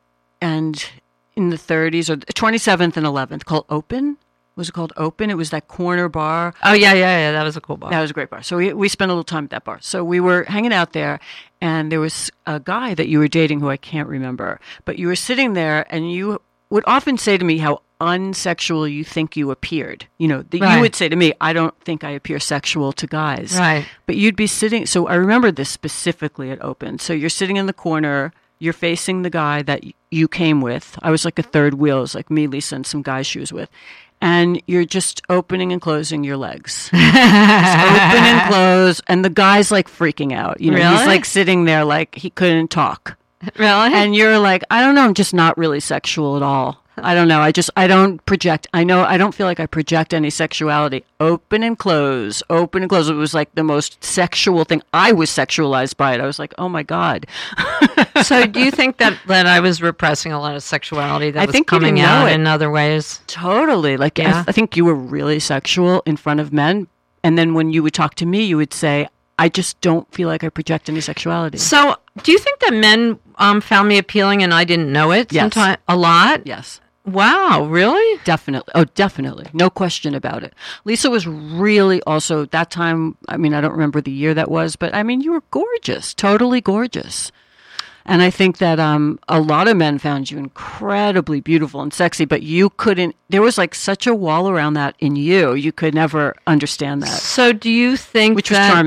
in the 30s or 27th and 11th called Open? Was it called Open? It was that corner bar. Oh, yeah. That was a cool bar. That was a great bar. So we spent a little time at that bar. So we were hanging out there, and there was a guy that you were dating who I can't remember. But you were sitting there, and you would often say to me how unsexual you think you appeared. You would say to me, I don't think I appear sexual to guys. Right. But you'd be sitting, so I remember this specifically at Open. So you're sitting in the corner, you're facing the guy that you came with. I was like a third wheel. It was like me, Lisa, and some guy she was with. And you're just opening and closing your legs. Just open and close. And the guy's like freaking out. Really? He's like sitting there like he couldn't talk. Really? And you're like, I don't know, I'm just not really sexual at all. I don't know. I don't project. I don't feel like I project any sexuality. Open and close, open and close. It was like the most sexual thing. I was sexualized by it. I was like, oh my God. So do you think that I was repressing a lot of sexuality that was coming out in other ways? Totally. Like, yeah. I think you were really sexual in front of men. And then when you would talk to me, you would say, I just don't feel like I project any sexuality. So do you think that men found me appealing and I didn't know it? Yes. A lot? Yes. Wow, really? Definitely. Oh, definitely. No question about it. Lisa was really also, that time, I mean, I don't remember the year that was, but I mean, you were gorgeous, totally gorgeous. And I think that a lot of men found you incredibly beautiful and sexy, but you couldn't, there was like such a wall around that in you. You could never understand that. So do you think Which was charming.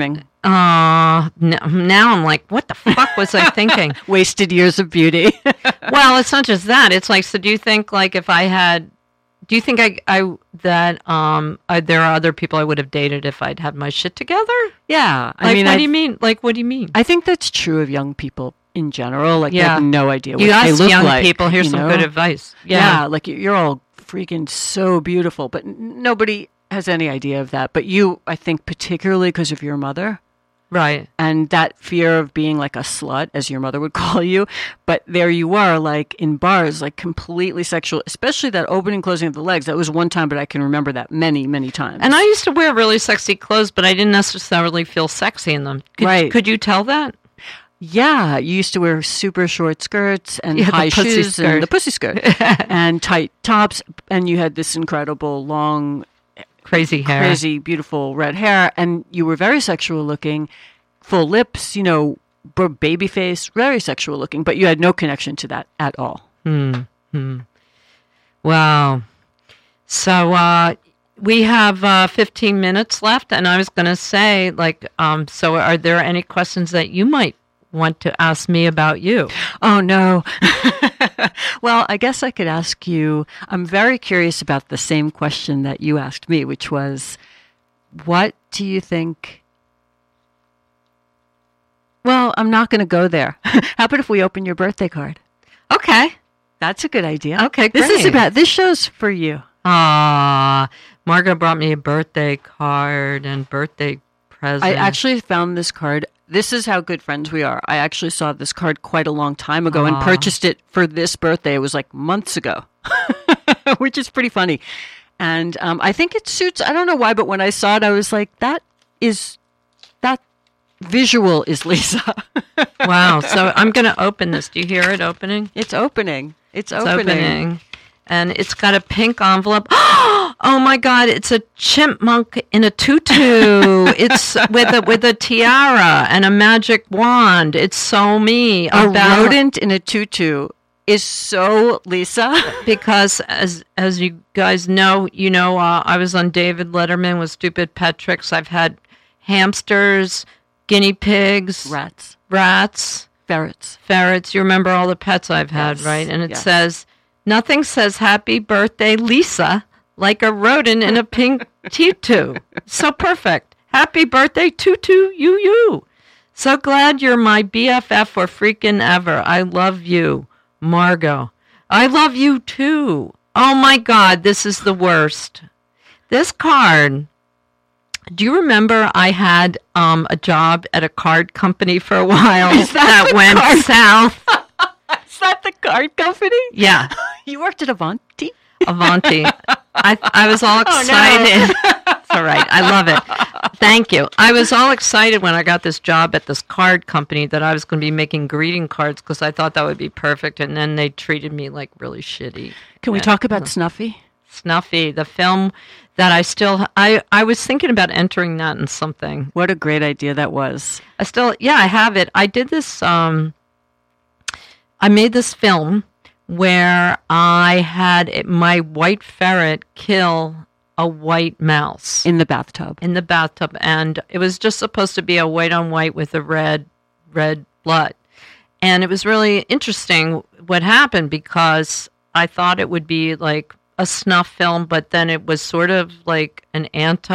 now I'm like, what the fuck was I thinking? Wasted years of beauty. Well, it's not just that. It's like, so do you think like if I had, do you think there are other people I would have dated if I'd had my shit together? Yeah. Like, what do you mean? Like, what do you mean? I think that's true of young people in general. Like, they Yeah. have no idea what You they ask look young like. people, here's you some know? good advice. Yeah. Yeah. Like, you're all freaking so beautiful, but nobody has any idea of that. But you, I think, particularly because of your mother. Right. And that fear of being like a slut, as your mother would call you. But there you are, like in bars, like completely sexual, especially that opening, closing of the legs. That was one time, but I can remember that many, many times. And I used to wear really sexy clothes, but I didn't necessarily feel sexy in them. Right. Could you tell that? Yeah, you used to wear super short skirts and Yeah, the high pussy shoes skirt. and the pussy skirt and tight tops. And you had this incredible, long, Crazy hair. crazy, beautiful red hair. And you were very sexual looking, full lips, baby face, very sexual looking. But you had no connection to that at all. Wow. So we have 15 minutes left, and I was going to say, like, so are there any questions that you might want to ask me about you? Oh, no. Well, I guess I could ask you, I'm very curious about the same question that you asked me, which was, what do you think? Well, I'm not going to go there. How about if we open your birthday card? Okay. That's a good idea. Okay, This show's for you. Margot brought me a birthday card and birthday present. I actually found this card. This is how good friends we are. I actually saw this card quite a long time ago and purchased it for this birthday. It was like months ago, which is pretty funny. And I think it suits, I don't know why, but when I saw it, I was like, that visual is Lisa. Wow. So I'm going to open this. Do you hear it opening? It's opening. It's opening. And it's got a pink envelope. Oh my God! It's a chipmunk in a tutu. It's with a tiara and a magic wand. It's so me. A rodent in a tutu is so Lisa. Because as you guys know, I was on David Letterman with Stupid Pet Tricks. I've had hamsters, guinea pigs, rats, ferrets. You remember all the pets I've had, Yes. right? And it Yes. says, nothing says happy birthday, Lisa, like a rodent in a pink tutu. So perfect. Happy birthday, tutu, you. So glad you're my BFF for freaking ever. I love you, Margot. I love you too. Oh my God, this is the worst. This card. Do you remember I had a job at a card company for a while that went south? Is that the card company? Yeah. You worked at Avanti? Avanti. I was all excited. It's all right. I love it. Thank you. I was all excited when I got this job at this card company that I was going to be making greeting cards because I thought that would be perfect. And then they treated me like really shitty. Can we talk about Snuffy? Snuffy, the film that I was thinking about entering that in something. What a great idea that was. I have it. I did this, I made this film where I had my white ferret kill a white mouse. In the bathtub. And it was just supposed to be a white on white with a red blood. And it was really interesting what happened because I thought it would be like a snuff film, but then it was sort of like an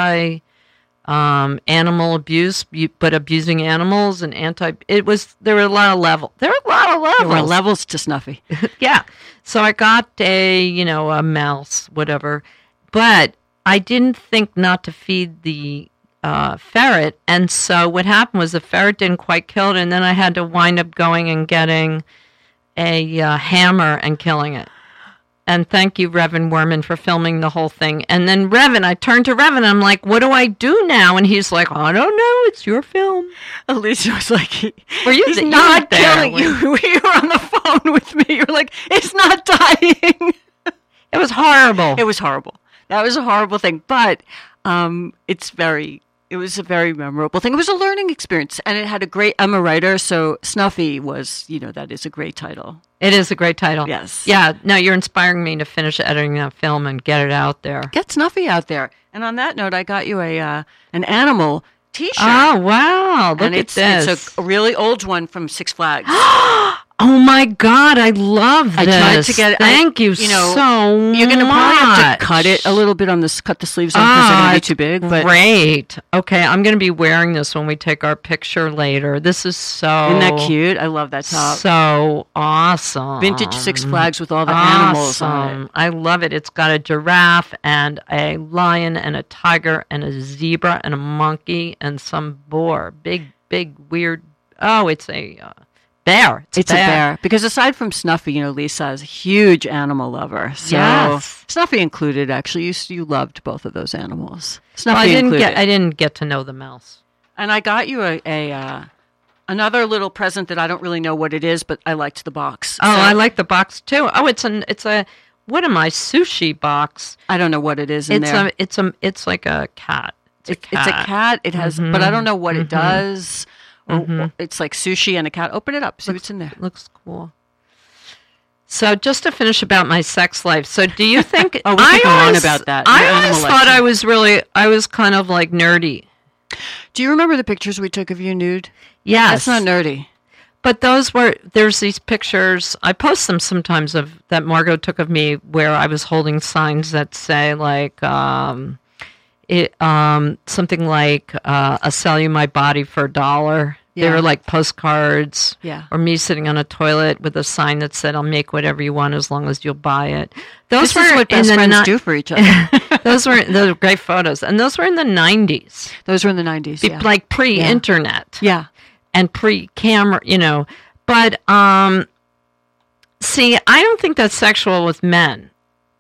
animal abuse, but abusing animals and there were a lot of levels. There were levels to Snuffy. Yeah. So I got a mouse, whatever, but I didn't think not to feed the ferret. And so what happened was the ferret didn't quite kill it. And then I had to wind up going and getting a hammer and killing it. And thank you, Revan Werman, for filming the whole thing. And then I turned to Revan, and I'm like, what do I do now? And he's like, I don't know, it's your film. Alicia was like, he's not killing you. You were on the phone with me. You were like, it's not dying. It was horrible. It was horrible. That was a horrible thing. But it was a very memorable thing. It was a learning experience. And it had I'm a writer, so Snuffy was, that is a great title. It is a great title. Yes. Yeah. No, you're inspiring me to finish editing that film and get it out there. Get Snuffy out there. And on that note, I got you an animal T-shirt. Oh, wow. Look and at this. It's a really old one from Six Flags. Oh my God, I love this. I tried to get it. Thank you, so much. You're going to probably have to cut it a little bit cut the sleeves on because they're going to be too big. But great. Okay, I'm going to be wearing this when we take our picture later. This is so... Isn't that cute? I love that top. So awesome. Vintage Six Flags with all the animals on it. I love it. It's got a giraffe and a lion and a tiger and a zebra and a monkey and some boar. Big, weird... Oh, it's a... bear. It's a bear. Because aside from Snuffy, Lisa is a huge animal lover. So yes. Snuffy included, actually. You loved both of those animals. Snuffy well, I didn't get to know the mouse. And I got you another little present that I don't really know what it is, but I liked the box. Oh, I like the box too. Oh, it's a what am I? Sushi box. I don't know what it is in there. It's like a cat. It's a cat. It has, but I don't know what it does. It's like sushi and a cat. Open it up. See what's in there. Looks cool. So just to finish about my sex life. So do you think... we can go on about that. I always thought I was kind of like nerdy. Do you remember the pictures we took of you nude? Yes. That's not nerdy. But there's these pictures, I post them sometimes that Margot took of me where I was holding signs that say like... something like I'll sell you my body for $1. Yeah. They were like postcards. Yeah. Or me sitting on a toilet with a sign that said, I'll make whatever you want as long as you'll buy it. This is what best friends do for each other. Those were great photos. And those were in the 90s. Those were in the 90s, yeah. Like pre-internet. Yeah. And pre-camera, But, see, I don't think that's sexual with men.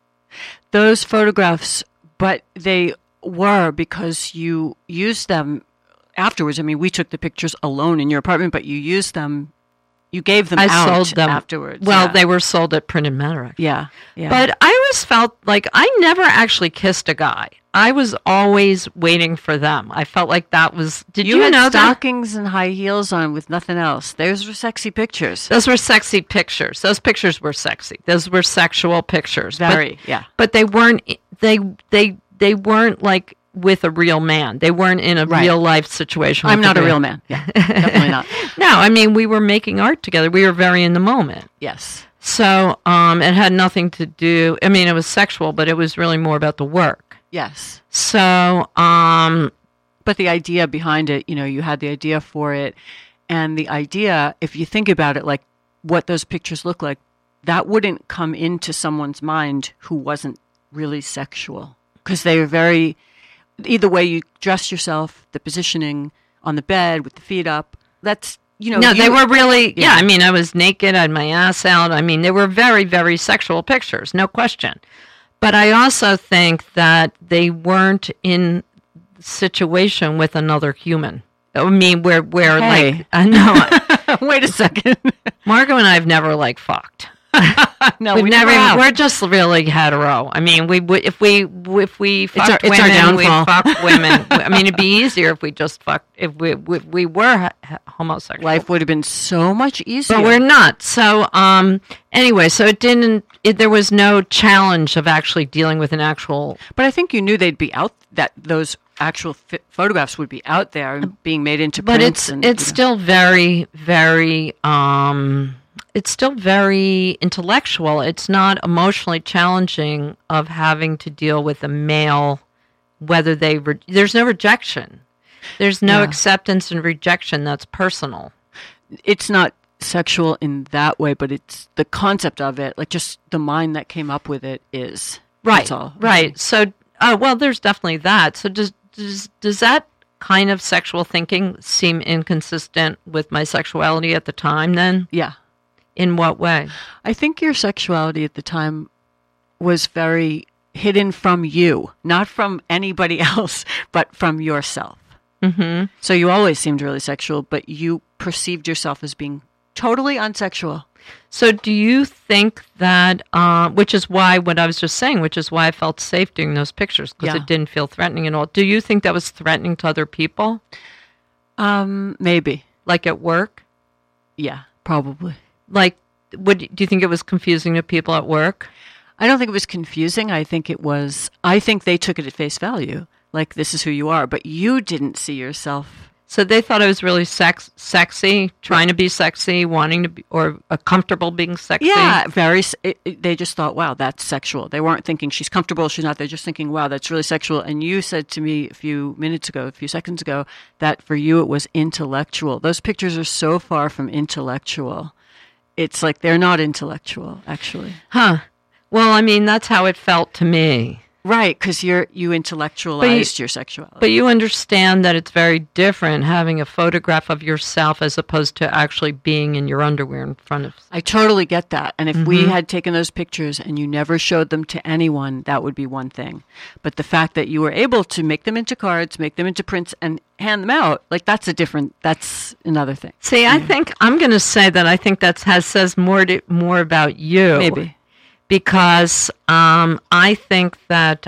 Those photographs, but they... were because you used them afterwards. I mean, we took the pictures alone in your apartment, but you used them, you gave them out sold them afterwards. Well, they were sold at Printed Matter, actually. Yeah. But I always felt like I never actually kissed a guy. I was always waiting for them. I felt like that was... Did you had know stockings and high heels on with nothing else. Those were sexy pictures. Those were sexy pictures. Those pictures were sexy. Those were sexual pictures. Yeah. But they weren't... They weren't like with a real man. They weren't in a real life situation. I'm not a real man. Yeah, definitely not. No, I mean, we were making art together. We were very in the moment. Yes. So it had nothing to do, I mean, it was sexual, but it was really more about the work. Yes. So, but the idea behind it, you had the idea for it. And the idea, if you think about it, like what those pictures look like, that wouldn't come into someone's mind who wasn't really sexual. Because they were very, either way you dress yourself, the positioning on the bed with the feet up, that's, No, they were really, I mean, I was naked, I had my ass out. I mean, they were very, very sexual pictures, no question. But I also think that they weren't in situation with another human. I mean, where hey. like, no. Wait a second. Margot and I have never, like, fucked. No, we've never. We're just really hetero. I mean, if we fucked it's women, our we fuck women. I mean, it'd be easier if we just fucked. If we were homosexual, life would have been so much easier. But we're not. So anyway, so it didn't. There was no challenge of actually dealing with an actual. But I think you knew they'd be out. That those actual photographs would be out there and being made into prints. But it's still very, very. It's still very intellectual. It's not emotionally challenging of having to deal with a male, whether there's no rejection. There's no acceptance and rejection that's personal. It's not sexual in that way, but it's the concept of it, like just the mind that came up with it is. Right, that's all. Right. So, well, there's definitely that. So does that kind of sexual thinking seem inconsistent with my sexuality at the time then? Yeah. In what way? I think your sexuality at the time was very hidden from you, not from anybody else, but from yourself. Mm-hmm. So you always seemed really sexual, but you perceived yourself as being totally unsexual. So do you think that, which is why, what I was just saying, which is why I felt safe doing those pictures, because it didn't feel threatening at all. Do you think that was threatening to other people? Maybe. Like at work? Yeah, probably. Like, do you think it was confusing to people at work? I don't think it was confusing. I think they took it at face value. like this is who you are, but you didn't see yourself. So they thought I was really sexy, trying to be sexy, wanting to be, or comfortable being sexy. Yeah, they just thought, wow, that's sexual. They weren't thinking she's comfortable, she's not. They're just thinking, wow, that's really sexual. And you said to me a few seconds ago, that for you it was intellectual. Those pictures are so far from intellectual. It's like they're not intellectual, actually. Huh. Well, I mean, that's how it felt to me. Right, because you intellectualized your sexuality. But you understand that it's very different having a photograph of yourself as opposed to actually being in your underwear in front of... I totally get that. And if we had taken those pictures and you never showed them to anyone, that would be one thing. But the fact that you were able to make them into cards, make them into prints, and hand them out, like that's another thing. See, I think, I'm going to say that I think that says more about you. Maybe. Because I think that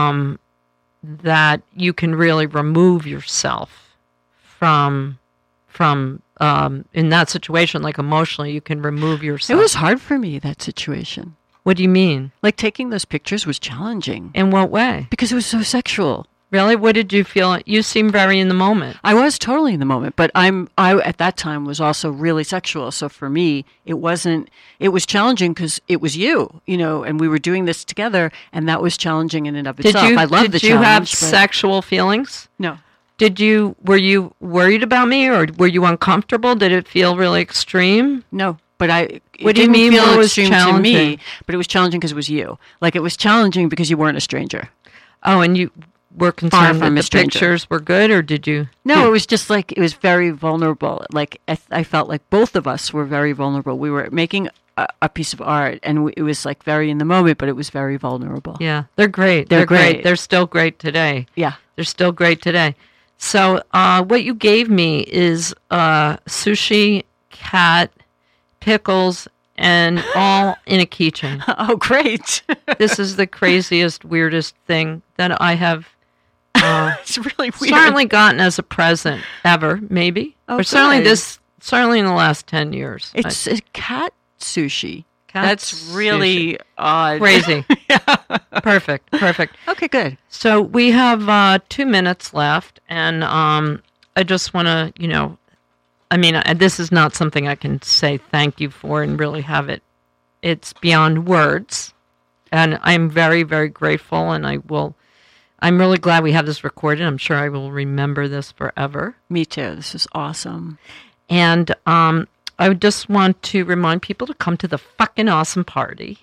that you can really remove yourself from in that situation, like emotionally, you can remove yourself. It was hard for me, that situation. What do you mean? Like taking those pictures was challenging. In what way? Because it was so sexual. Really? What did you feel? You seem very in the moment. I was totally in the moment, but I at that time was also really sexual. So for me, it was challenging because it was you, and we were doing this together, and that was challenging in and of itself. I love the challenge. Did you have sexual feelings? No. Were you worried about me, or were you uncomfortable? Did it feel really extreme? No. But what do you mean? Feel what was challenging to me? But it was challenging because it was you. Like it was challenging because you weren't a stranger. Oh, and you were concerned that the pictures were good, or did you? No, it was just like, it was very vulnerable. Like, I felt like both of us were very vulnerable. We were making a piece of art, and it was like very in the moment, but it was very vulnerable. Yeah, they're great. They're great. They're still great today. Yeah. They're still great today. So what you gave me is sushi, cat, pickles, and all in a keychain. Oh, great. This is the craziest, weirdest thing that I have it's really weird. Certainly gotten as a present ever, maybe. Oh, or certainly in the last 10 years. It's a cat sushi. That's really sushi. Odd. Crazy. Yeah. Perfect. Okay, good. So we have 2 minutes left, and I just want to, this is not something I can say thank you for and really have it. It's beyond words, and I'm very, very grateful, and I'm really glad we have this recorded. I'm sure I will remember this forever. Me too. This is awesome. And I would just want to remind people to come to the fucking awesome party,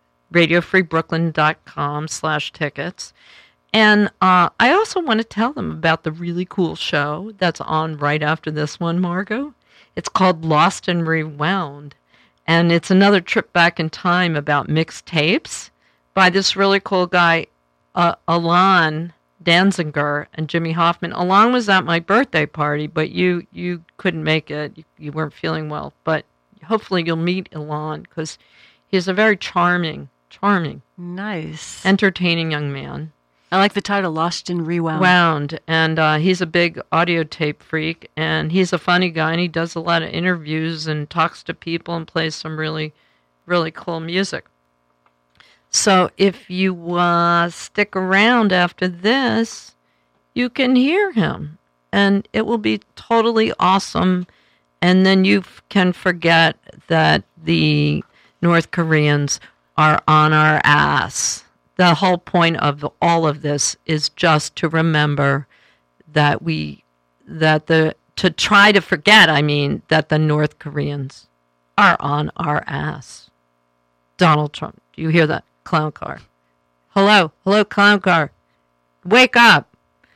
radiofreebrooklyn.com/tickets. And I also want to tell them about the really cool show that's on right after this one, Margot. It's called Lost and Rewound. And it's another trip back in time about mixed tapes by this really cool guy, Alon Danziger and Jimmy Hoffman. Alon was at my birthday party, but you couldn't make it. You weren't feeling well. But hopefully you'll meet Alon because he's a very charming, nice, entertaining young man. I like the title, Lost and Rewound. And he's a big audio tape freak, and he's a funny guy, and he does a lot of interviews and talks to people and plays some really, really cool music. So if you stick around after this, you can hear him, and it will be totally awesome. And then you can forget that the North Koreans are on our ass. The whole point of all of this is just to remember that to try to forget, that the North Koreans are on our ass. Donald Trump, do you hear that? Clown car. Hello, clown car. Wake up.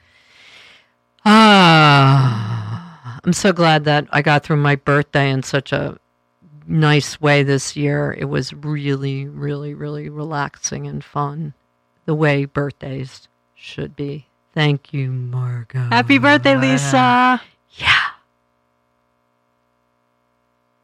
I'm so glad that I got through my birthday in such a nice way this year. It was really, really, really relaxing and fun, the way birthdays should be. Thank you, Margot. Happy birthday, Lisa. Yeah.